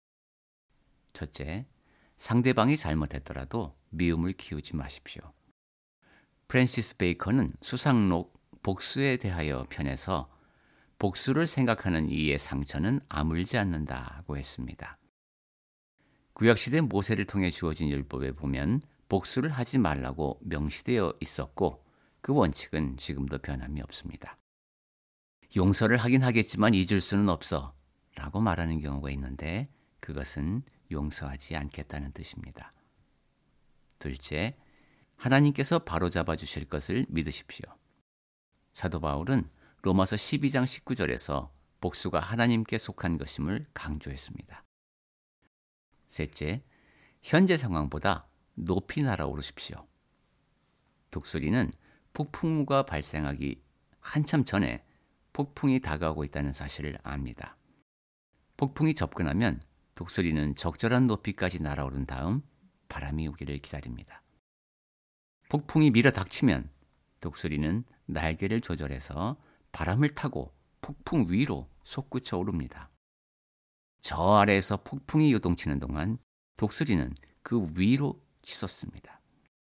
첫째, 상대방이 잘못했더라도 미움을 키우지 마십시오. 프랜시스 베이컨은 수상록 복수에 대하여 편에서 복수를 생각하는 이의 상처는 아물지 않는다고 했습니다. 구약시대 모세를 통해 주어진 율법에 보면 복수를 하지 말라고 명시되어 있었고 그 원칙은 지금도 변함이 없습니다. 용서를 하긴 하겠지만 잊을 수는 없어 라고 말하는 경우가 있는데 그것은 용서하지 않겠다는 뜻입니다. 둘째, 하나님께서 바로잡아 주실 것을 믿으십시오. 사도 바울은 로마서 십이 장 십구 절에서 복수가 하나님께 속한 것임을 강조했습니다. 셋째, 현재 상황보다 높이 날아오르십시오. 독수리는 폭풍우가 발생하기 한참 전에 폭풍이 다가오고 있다는 사실을 압니다. 폭풍이 접근하면 독수리는 적절한 높이까지 날아오른 다음 바람이 오기를 기다립니다. 폭풍이 밀어닥치면 독수리는 날개를 조절해서 바람을 타고 폭풍 위로 솟구쳐 오릅니다. 저 아래에서 폭풍이 요동치는 동안 독수리는 그 위로 치솟습니다.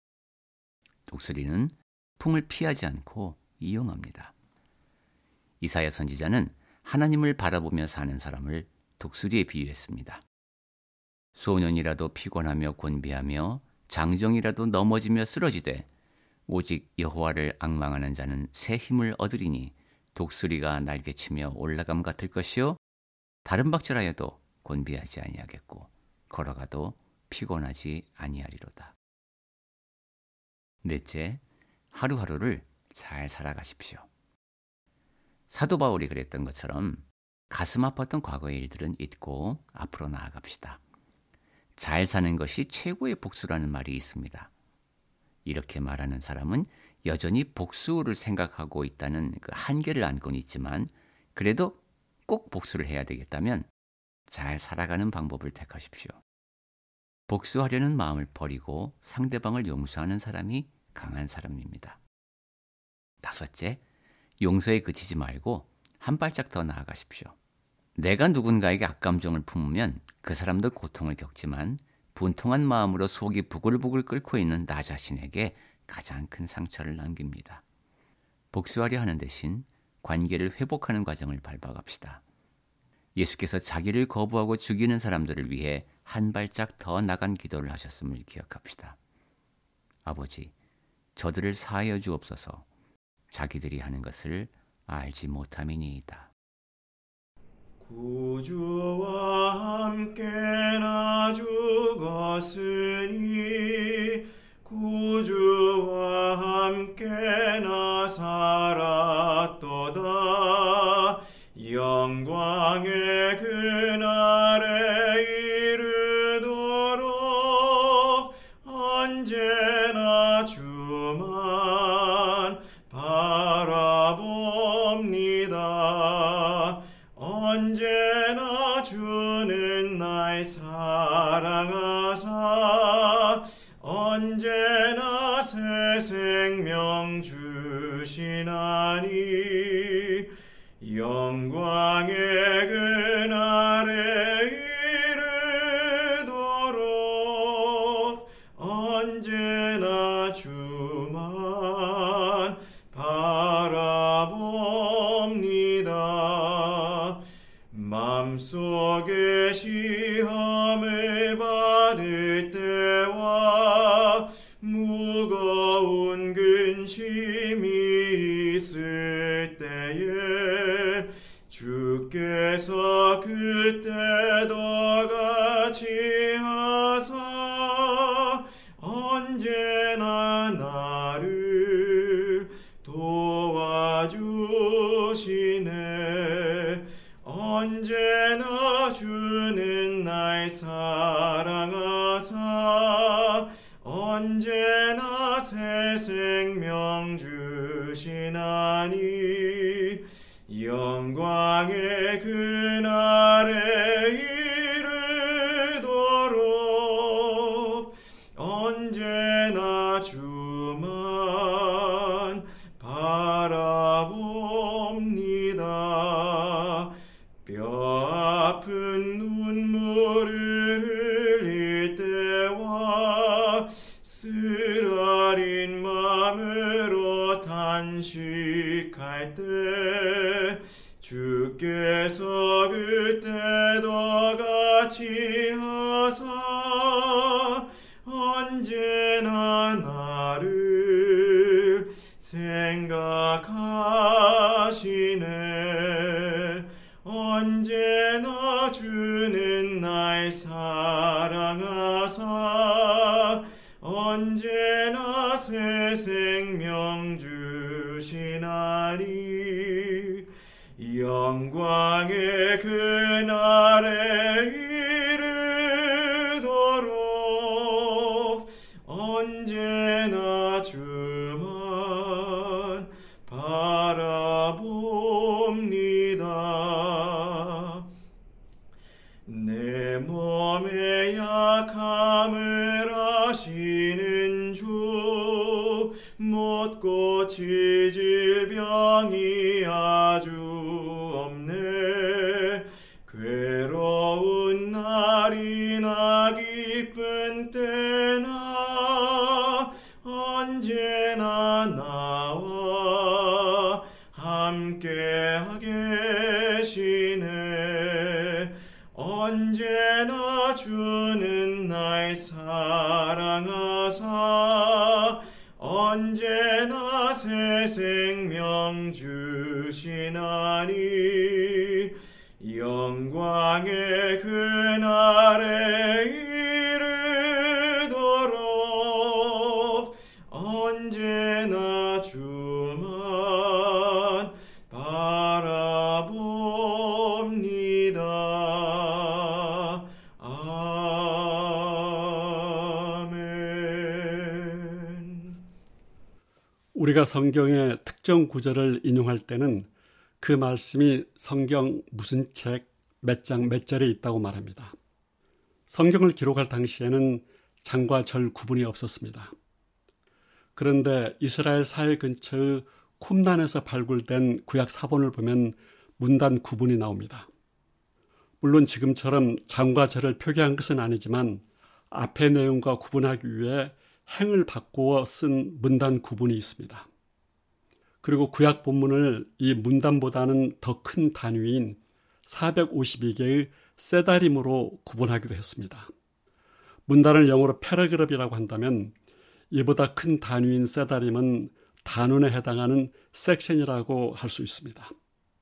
독수리는 풍을 피하지 않고 이용합니다. 이사야 선지자는 하나님을 바라보며 사는 사람을 독수리에 비유했습니다. 소년이라도 피곤하며 곤비하며 장정이라도 넘어지며 쓰러지되 오직 여호와를 앙망하는 자는 새 힘을 얻으리니 독수리가 날개치며 올라감 같을 것이요 다른 박질하여도 곤비하지 아니하겠고 걸어가도 피곤하지 아니하리로다. 넷째, 하루하루를 잘 살아가십시오. 사도 바울이 그랬던 것처럼 가슴 아팠던 과거의 일들은 잊고 앞으로 나아갑시다. 잘 사는 것이 최고의 복수라는 말이 있습니다. 이렇게 말하는 사람은 여전히 복수를 생각하고 있다는 그 한계를 안고는 있지만 그래도 꼭 복수를 해야 되겠다면 잘 살아가는 방법을 택하십시오. 복수하려는 마음을 버리고 상대방을 용서하는 사람이 강한 사람입니다. 다섯째, 용서에 그치지 말고 한 발짝 더 나아가십시오. 내가 누군가에게 악감정을 품으면 그 사람도 고통을 겪지만 분통한 마음으로 속이 부글부글 끓고 있는 나 자신에게 가장 큰 상처를 남깁니다. 복수하려 하는 대신 관계를 회복하는 과정을 밟아갑시다. 예수께서 자기를 거부하고 죽이는 사람들을 위해 한 발짝 더 나간 기도를 하셨음을 기억합시다. 아버지, 저들을 사하여 주옵소서. 자기들이 하는 것을 알지 못함이니이다. 구주와 함께 나 죽었으니 구주와 함께 나 살았도다. 영광의 그날에 이르도록 언제나 주만 바라봅니다. 언제나 주는 날 사랑하사 언제나 새 생명 주시나니 영광의 그날에 이르도록 언제나 주만 바라봅니다. 맘속에 시험을 받을 때와 무거운 근심이 있을 때에 주께서 그때도 같이 하사 언제나 나를 도와주시네. 언제나 주는 날 사랑하사 언제나 새 생명 주시나니 영광의 그날에 이르도록 언제나 주만 바라봅니다. 뼈아픈 눈물을 흘릴 때와 쓰라린 마음으로 단식할 때 주께서 그때도 같이 하사 언제나 나를 생각하시네. 언제나 주는 날 사랑하사 언제나 새 생명 주시나니 영광의 그날에 이르도록 언제나 주만 바라봅니다. 내 몸의 약함을 아시는 주, 못 고칠 질병이 아주 없네. 괴로운 날이나 기쁜 때나 언제나 나와 함께하게 계시네. 언제나 주는 날 사랑하사 언제나 새 생명 주시나니 영광의 그날에 이르도록 언제나 주만 바라봅니다. 아멘. 우리가 성경의 특정 구절을 인용할 때는 그 말씀이 성경 무슨 책, 몇 장, 몇 절에 있다고 말합니다. 성경을 기록할 당시에는 장과 절 구분이 없었습니다. 그런데 이스라엘 사회 근처의 쿰란에서 발굴된 구약 사본을 보면 문단 구분이 나옵니다. 물론 지금처럼 장과 절을 표기한 것은 아니지만 앞의 내용과 구분하기 위해 행을 바꾸어 쓴 문단 구분이 있습니다. 그리고 구약 본문을 이 문단보다는 더 큰 단위인 사백오십이 개의 세다림으로 구분하기도 했습니다. 문단을 영어로 패러그래프라고 한다면 이보다 큰 단위인 세다림은 단원에 해당하는 섹션이라고 할 수 있습니다.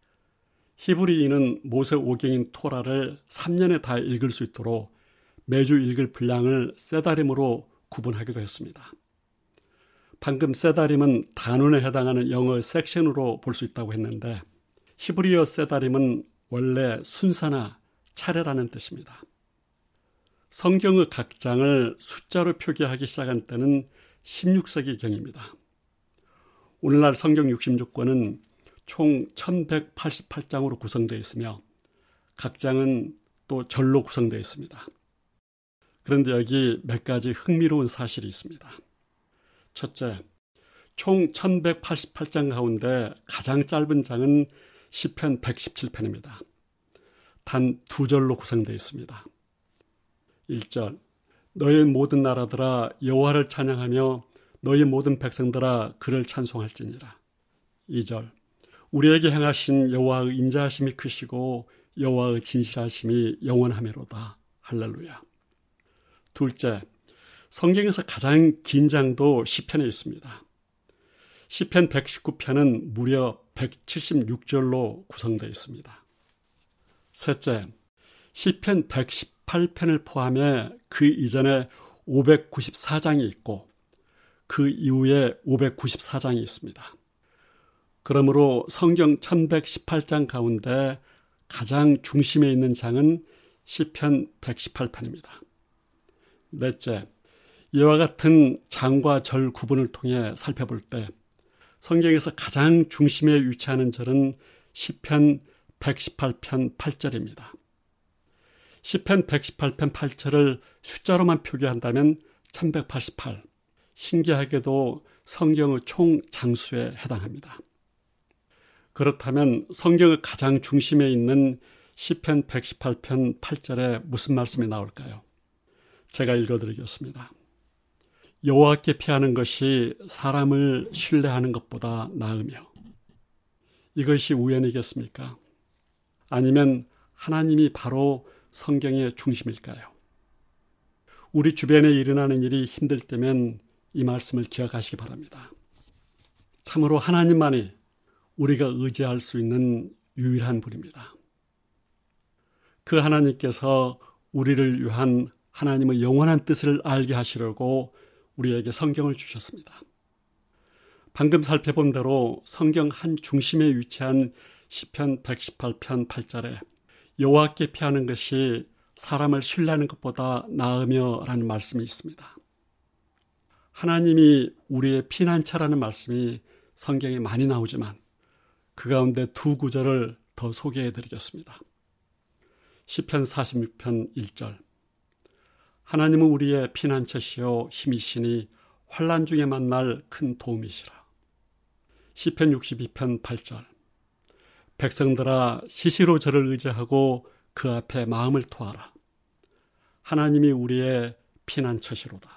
히브리인은 모세 오경인 토라를 삼 년에 다 읽을 수 있도록 매주 읽을 분량을 세다림으로 구분하기도 했습니다. 방금 세다림은 단원에 해당하는 영어 섹션으로 볼 수 있다고 했는데 히브리어 세다림은 원래 순서나 차례라는 뜻입니다. 성경의 각 장을 숫자로 표기하기 시작한 때는 십육 세기경입니다. 오늘날 성경 육십육 권은 총 천백팔십팔 장으로 구성되어 있으며 각 장은 또 절로 구성되어 있습니다. 그런데 여기 몇 가지 흥미로운 사실이 있습니다. 첫째, 총 천백팔십팔 장 가운데 가장 짧은 장은 시편 백십칠 편입니다. 단 두 절로 구성되어 있습니다. 일 절, 너의 모든 나라들아 여호와를 찬양하며 너의 모든 백성들아 그를 찬송할지니라. 이 절, 우리에게 행하신 여호와의 인자하심이 크시고 여호와의 진실하심이 영원하미로다. 할렐루야. 둘째, 성경에서 가장 긴 장도 시편에 있습니다. 시편 백십구 편은 무려 백칠십육 절로 구성되어 있습니다. 셋째, 시편 백십팔 편을 포함해 그 이전에 오백구십사 장이 있고 그 이후에 오백구십사 장이 있습니다. 그러므로 성경 천백십팔 장 가운데 가장 중심에 있는 장은 시편 백십팔 편입니다. 넷째, 이와 같은 장과 절 구분을 통해 살펴볼 때 성경에서 가장 중심에 위치하는 절은 시편 백십팔 편 팔 절입니다. 시편 백십팔 편 팔 절을 숫자로만 표기한다면 천백팔십팔, 신기하게도 성경의 총 장수에 해당합니다. 그렇다면 성경의 가장 중심에 있는 시편 백십팔 편 팔 절에 무슨 말씀이 나올까요? 제가 읽어드리겠습니다. 여호와께 피하는 것이 사람을 신뢰하는 것보다 나으며. 이것이 우연이겠습니까? 아니면 하나님이 바로 성경의 중심일까요? 우리 주변에 일어나는 일이 힘들 때면 이 말씀을 기억하시기 바랍니다. 참으로 하나님만이 우리가 의지할 수 있는 유일한 분입니다. 그 하나님께서 우리를 위한 하나님의 영원한 뜻을 알게 하시려고 우리에게 성경을 주셨습니다. 방금 살펴본 대로 성경 한 중심에 위치한 시편 백십팔 편 팔 절에 여호와께 피하는 것이 사람을 신뢰하는 것보다 나으며 라는 말씀이 있습니다. 하나님이 우리의 피난처라는 말씀이 성경에 많이 나오지만 그 가운데 두 구절을 더 소개해 드리겠습니다. 시편 사십육 편 일 절. 하나님은 우리의 피난처시요 힘이시니 환난 중에 만날 큰 도움이시라. 시편 육십이 편 팔 절. 백성들아 시시로 저를 의지하고 그 앞에 마음을 토하라. 하나님이 우리의 피난처시로다.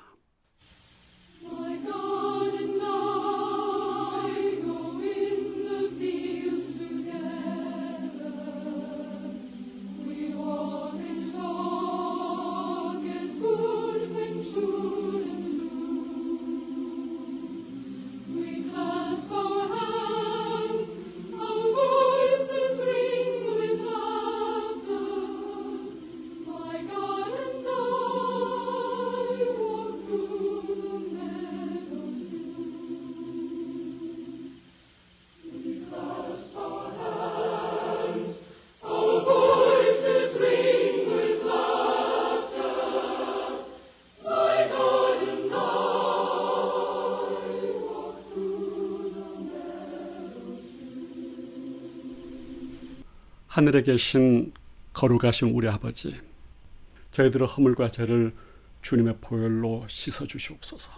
하늘에 계신 거룩하신 우리 아버지, 저희들의 허물과 죄를 주님의 보혈로 씻어주시옵소서.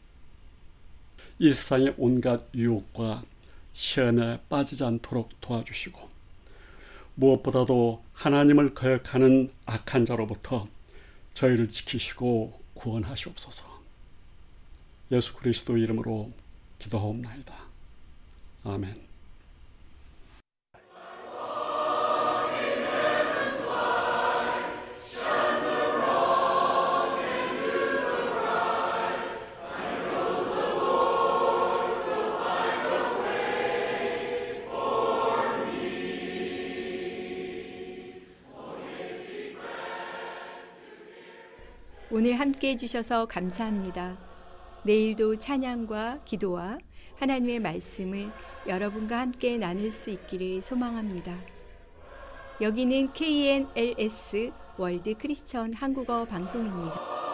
이 세상의 온갖 유혹과 시험에 빠지지 않도록 도와주시고, 무엇보다도 하나님을 거역하는 악한 자로부터 저희를 지키시고 구원하시옵소서. 예수 그리스도 이름으로 기도하옵나이다. 아멘. 오늘 함께 해주셔서 감사합니다. 내일도 찬양과 기도와 하나님의 말씀을 여러분과 함께 나눌 수 있기를 소망합니다. 여기는 케이엔엘에스 월드 크리스천 한국어 방송입니다.